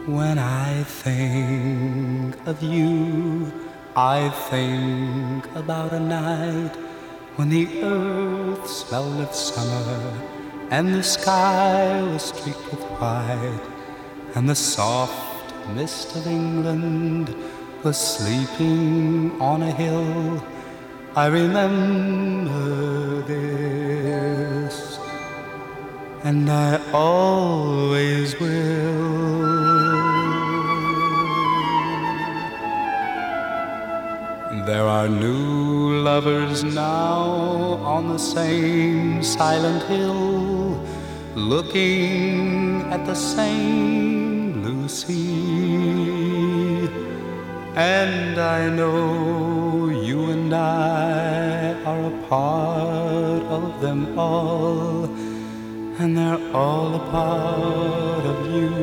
When I think of you, I think about a night when the earth smelled of summer and the sky was streaked with white, and the soft mist of England was sleeping on a hill. I remember this, and I always will. There are new lovers now on the same silent hill, looking at the same blue sea. And I know you and I are a part of them all, and they're all a part of you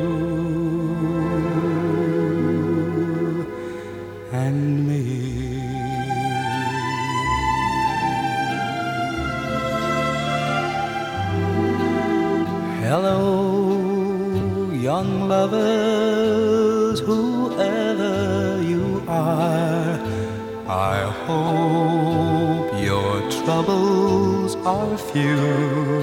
and me. Hello, young lovers, whoever you are. I hope your troubles are few.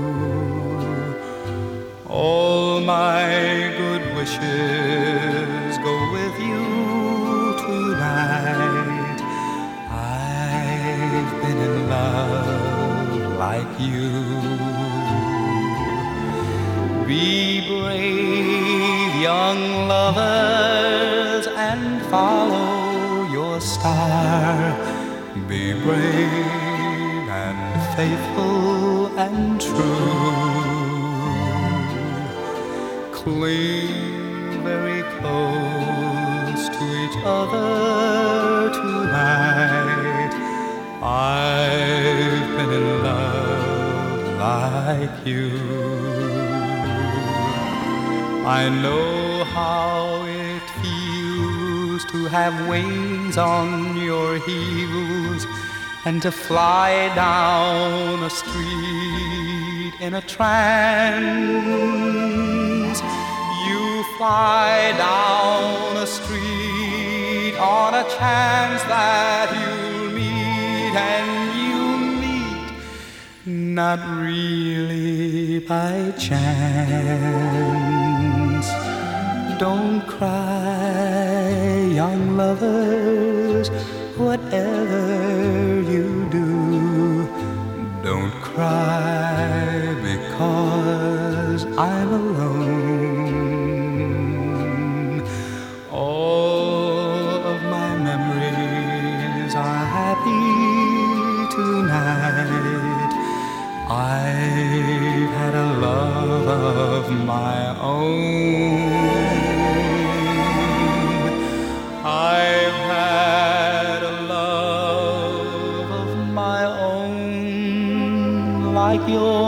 All my good wishes go with you tonight. I've been in love like you. Be brave, young lovers, and follow your star. Be brave and faithful and true. Cling very close to each other tonight. I've been in love like you. I know how it feels to have wings on your heels and to fly down a street in a trance. You fly down a street on a chance that you'll meet, and you meet not really by chance. Don't cry, young lovers, whatever you do. Don't cry because I'm alone. All of my memories are happy tonight. I've had a love of my own. I've had a love of my own, like yours.